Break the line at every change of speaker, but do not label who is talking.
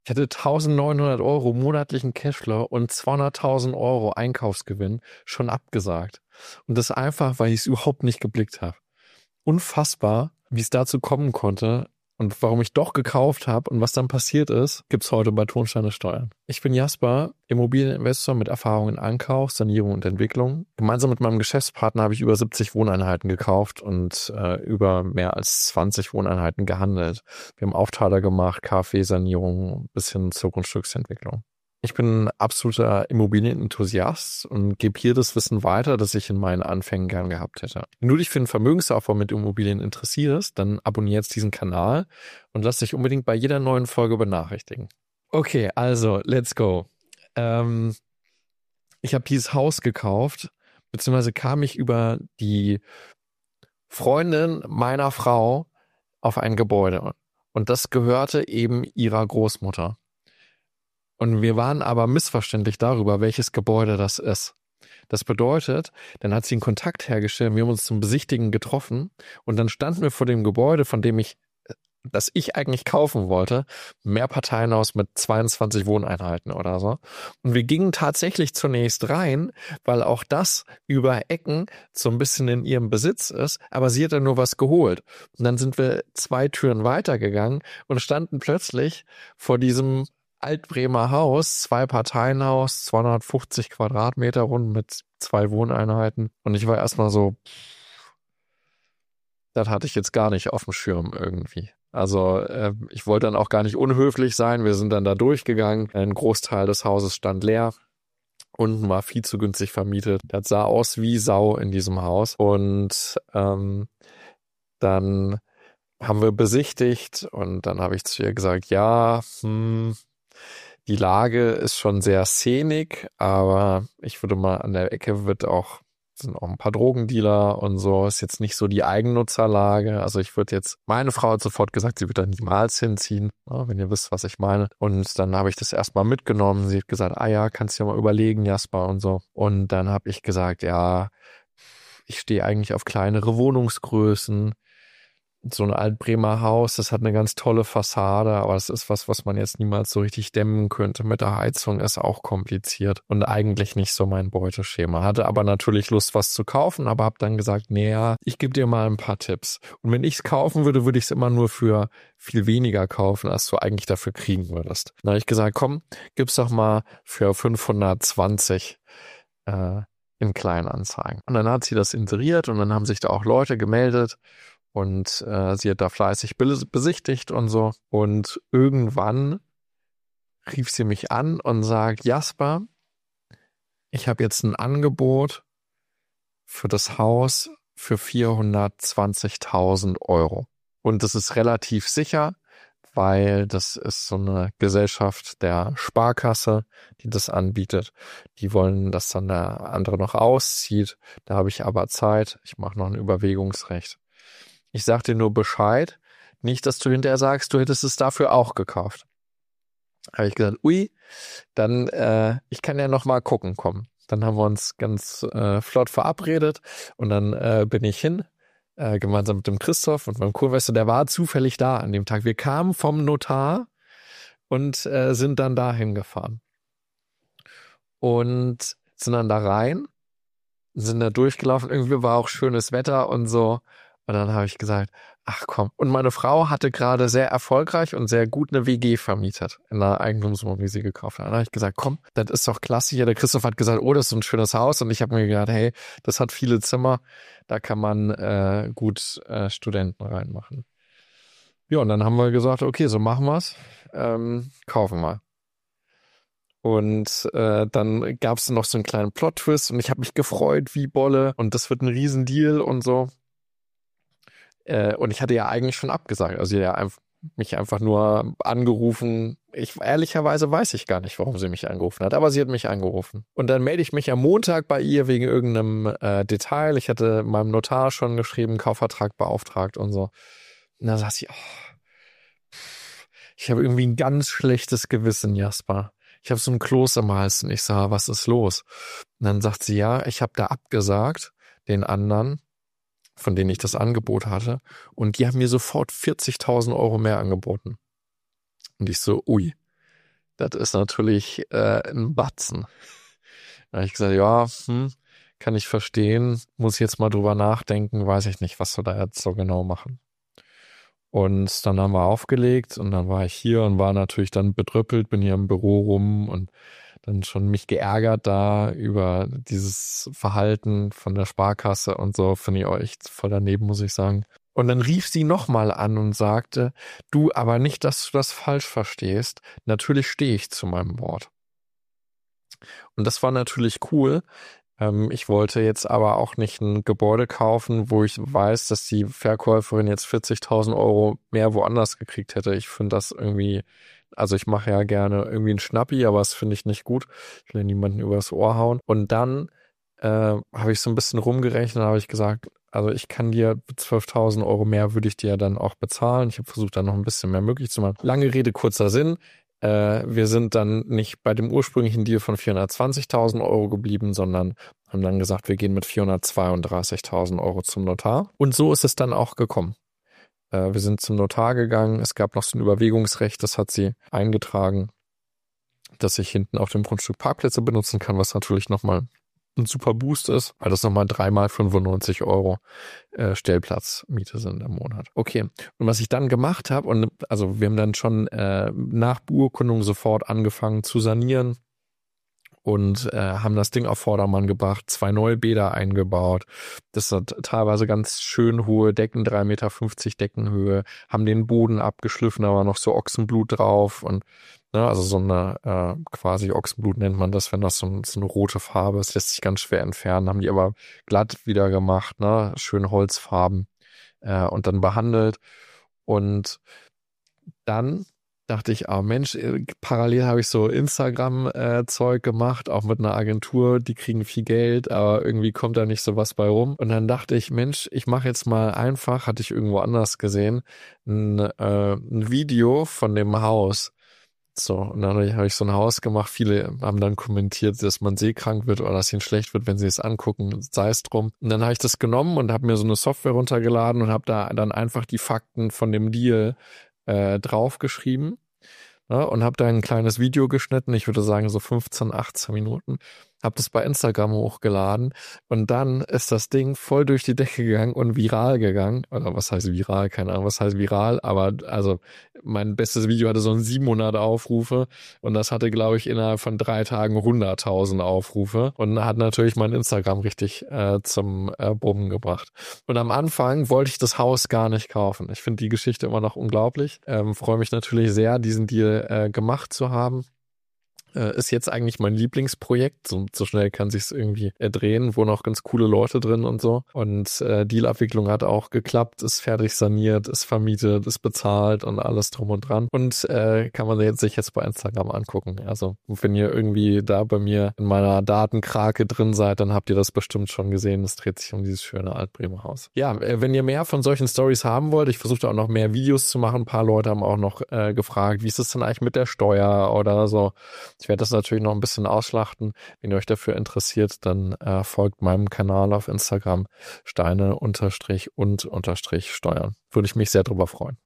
Ich hatte 1.900 Euro monatlichen Cashflow und 200.000 Euro Einkaufsgewinn schon abgesagt. Und das einfach, weil ich es überhaupt nicht geblickt habe. Unfassbar, wie es dazu kommen konnte und warum ich doch gekauft habe und was dann passiert ist, gibt's heute bei Tonsteine Steuern. Ich bin Jasper, Immobilieninvestor mit Erfahrung in Ankauf, Sanierung und Entwicklung. Gemeinsam mit meinem Geschäftspartner habe ich über 70 Wohneinheiten gekauft und über mehr als 20 Wohneinheiten gehandelt. Wir haben Aufteiler gemacht, KfW-Sanierung bis hin zur Grundstücksentwicklung. Ich bin ein absoluter Immobilienenthusiast und gebe hier das Wissen weiter, das ich in meinen Anfängen gern gehabt hätte. Wenn du dich für den Vermögensaufbau mit Immobilien interessierst, dann abonniere jetzt diesen Kanal und lass dich unbedingt bei jeder neuen Folge benachrichtigen. Okay, also, let's go. Ich habe dieses Haus gekauft, beziehungsweise kam ich über die Freundin meiner Frau auf ein Gebäude. Und das gehörte eben ihrer Großmutter. Und wir waren aber missverständlich darüber, welches Gebäude das ist. Das bedeutet, dann hat sie einen Kontakt hergestellt, wir haben uns zum Besichtigen getroffen und dann standen wir vor dem Gebäude, das ich eigentlich kaufen wollte, Mehrparteienhaus mit 22 Wohneinheiten oder so. Und wir gingen tatsächlich zunächst rein, weil auch das über Ecken so ein bisschen in ihrem Besitz ist, aber sie hat dann nur was geholt. Und dann sind wir 2 Türen weitergegangen und standen plötzlich vor diesem Altbremer Haus, 2-Parteien-Haus, 250 Quadratmeter rund mit 2 Wohneinheiten. Und ich war erstmal so, das hatte ich jetzt gar nicht auf dem Schirm irgendwie. Also ich wollte dann auch gar nicht unhöflich sein. Wir sind dann da durchgegangen. Ein Großteil des Hauses stand leer. Unten war viel zu günstig vermietet. Das sah aus wie Sau in diesem Haus. Und dann haben wir besichtigt und dann habe ich zu ihr gesagt, ja, die Lage ist schon sehr szenig, aber ich würde mal an der Ecke sind auch ein paar Drogendealer und so, ist jetzt nicht so die Eigennutzerlage. Also meine Frau hat sofort gesagt, sie wird da niemals hinziehen, wenn ihr wisst, was ich meine. Und dann habe ich das erstmal mitgenommen. Sie hat gesagt, ja, kannst du dir mal überlegen, Jasper und so. Und dann habe ich gesagt, ja, ich stehe eigentlich auf kleinere Wohnungsgrößen. So ein Altbremer Haus, das hat eine ganz tolle Fassade, aber das ist was man jetzt niemals so richtig dämmen könnte. Mit der Heizung ist auch kompliziert und eigentlich nicht so mein Beuteschema. Hatte aber natürlich Lust, was zu kaufen, aber habe dann gesagt, nee, ja, ich gebe dir mal ein paar Tipps. Und wenn ich es kaufen würde, würde ich es immer nur für viel weniger kaufen, als du eigentlich dafür kriegen würdest. Dann habe ich gesagt, komm, gib's doch mal für 520 in Kleinanzeigen. Und dann hat sie das inseriert und dann haben sich da auch Leute gemeldet. Und sie hat da fleißig besichtigt und so. Und irgendwann rief sie mich an und sagt, Jasper, ich habe jetzt ein Angebot für das Haus für 420.000 Euro. Und das ist relativ sicher, weil das ist so eine Gesellschaft der Sparkasse, die das anbietet. Die wollen, dass dann der andere noch auszieht. Da habe ich aber Zeit. Ich mache noch ein Überwägungsrecht. Ich sag dir nur Bescheid, nicht, dass du hinterher sagst, du hättest es dafür auch gekauft. Habe ich gesagt, ui, dann, ich kann ja noch mal gucken kommen. Dann haben wir uns ganz flott verabredet und dann bin ich hin, gemeinsam mit dem Christoph und meinem Co-Investor, der war zufällig da an dem Tag. Wir kamen vom Notar und sind dann dahin gefahren. Und sind dann da rein, sind da durchgelaufen, irgendwie war auch schönes Wetter und so. Und dann habe ich gesagt, ach komm. Und meine Frau hatte gerade sehr erfolgreich und sehr gut eine WG vermietet in einer Eigentumswohnung, die sie gekauft hat. Dann habe ich gesagt, komm, das ist doch klasse hier. Der Christoph hat gesagt, oh, das ist so ein schönes Haus. Und ich habe mir gedacht, hey, das hat viele Zimmer. Da kann man gut Studenten reinmachen. Ja, und dann haben wir gesagt, okay, so machen wir's. Kaufen wir. Und dann gab es noch so einen kleinen Plot-Twist und ich habe mich gefreut wie Bolle und das wird ein Riesendeal und so. Und ich hatte ja eigentlich schon abgesagt. Also mich einfach nur angerufen. Ehrlicherweise weiß ich gar nicht, warum sie mich angerufen hat, aber sie hat mich angerufen. Und dann melde ich mich am Montag bei ihr wegen irgendeinem Detail. Ich hatte meinem Notar schon geschrieben, Kaufvertrag beauftragt und so. Und dann sagt sie, ich habe irgendwie ein ganz schlechtes Gewissen, Jasper. Ich habe so ein Kloß im Hals und ich sage, was ist los? Und dann sagt sie, ja, ich habe da abgesagt, den anderen, von denen ich das Angebot hatte. Und die haben mir sofort 40.000 Euro mehr angeboten. Und ich so, ui. das ist natürlich ein Batzen. Da habe ich gesagt, ja, kann ich verstehen, muss ich jetzt mal drüber nachdenken, weiß ich nicht, was wir da jetzt so genau machen. Und dann haben wir aufgelegt und dann war ich hier und war natürlich dann bedröppelt, bin hier im Büro rum und dann schon mich geärgert da über dieses Verhalten von der Sparkasse und so, finde ich auch echt voll daneben, muss ich sagen. Und dann rief sie nochmal an und sagte, du, aber nicht, dass du das falsch verstehst. Natürlich stehe ich zu meinem Wort. Und das war natürlich cool. Ich wollte jetzt aber auch nicht ein Gebäude kaufen, wo ich weiß, dass die Verkäuferin jetzt 40.000 Euro mehr woanders gekriegt hätte. Ich finde das irgendwie, also ich mache ja gerne irgendwie einen Schnappi, aber das finde ich nicht gut. Ich will niemanden übers Ohr hauen. Und dann habe ich so ein bisschen rumgerechnet, habe ich gesagt, also ich kann dir 12.000 Euro mehr würde ich dir dann auch bezahlen. Ich habe versucht, da noch ein bisschen mehr möglich zu machen. Lange Rede, kurzer Sinn. Wir sind dann nicht bei dem ursprünglichen Deal von 420.000 Euro geblieben, sondern haben dann gesagt, wir gehen mit 432.000 Euro zum Notar. Und so ist es dann auch gekommen. Wir sind zum Notar gegangen. Es gab noch so ein Überwegungsrecht, das hat sie eingetragen, dass ich hinten auf dem Grundstück Parkplätze benutzen kann, was natürlich nochmal ein super Boost ist, weil das nochmal 3 mal 95 Euro Stellplatzmiete sind im Monat. Okay, und was ich dann gemacht habe, und also wir haben dann schon nach Beurkundung sofort angefangen zu sanieren und haben das Ding auf Vordermann gebracht, 2 neue Bäder eingebaut. Das hat teilweise ganz schön hohe Decken, 3,50 Meter Deckenhöhe, haben den Boden abgeschliffen, da war noch so Ochsenblut drauf und also so eine quasi Ochsenblut nennt man das, wenn das so eine rote Farbe ist, lässt sich ganz schwer entfernen, haben die aber glatt wieder gemacht, schön Holzfarben und dann behandelt. Und dann dachte ich, Mensch, parallel habe ich so Instagram-Zeug gemacht, auch mit einer Agentur, die kriegen viel Geld, aber irgendwie kommt da nicht so was bei rum. Und dann dachte ich, Mensch, ich mache jetzt mal einfach, hatte ich irgendwo anders gesehen, ein Video von dem Haus. So, und dann habe ich so ein Haus gemacht. Viele haben dann kommentiert, dass man seekrank wird oder dass ihnen schlecht wird, wenn sie es angucken, sei es drum. Und dann habe ich das genommen und habe mir so eine Software runtergeladen und habe da dann einfach die Fakten von dem Deal draufgeschrieben, und habe da ein kleines Video geschnitten, ich würde sagen so 15, 18 Minuten, habe das bei Instagram hochgeladen und dann ist das Ding voll durch die Decke gegangen und viral gegangen, oder was heißt viral, keine Ahnung, was heißt viral, aber also mein bestes Video hatte so 700 Aufrufe und das hatte, glaube ich, innerhalb von 3 Tagen 100.000 Aufrufe und hat natürlich mein Instagram richtig zum Brummen gebracht. Und am Anfang wollte ich das Haus gar nicht kaufen. Ich finde die Geschichte immer noch unglaublich. Freue mich natürlich sehr, diesen Deal gemacht zu haben. Ist jetzt eigentlich mein Lieblingsprojekt. So schnell kann sich's irgendwie drehen, wo noch ganz coole Leute drin und so. Und Dealabwicklung hat auch geklappt, ist fertig saniert, ist vermietet, ist bezahlt und alles drum und dran. Und kann man sich jetzt bei Instagram angucken. Also wenn ihr irgendwie da bei mir in meiner Datenkrake drin seid, dann habt ihr das bestimmt schon gesehen. Es dreht sich um dieses schöne Altbremer Haus. Ja, wenn ihr mehr von solchen Stories haben wollt, ich versuche da auch noch mehr Videos zu machen. Ein paar Leute haben auch noch gefragt, wie ist es denn eigentlich mit der Steuer oder so. Ich werde das natürlich noch ein bisschen ausschlachten. Wenn ihr euch dafür interessiert, dann folgt meinem Kanal auf Instagram Steine_und_steuern. Würde ich mich sehr drüber freuen.